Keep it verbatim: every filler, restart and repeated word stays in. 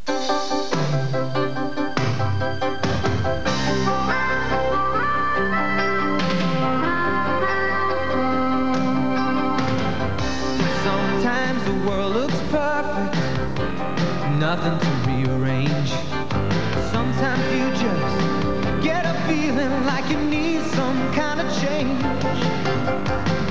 Sometimes the world looks perfect, nothing to rearrange. Sometimes you just get a feeling like you need some kind of change.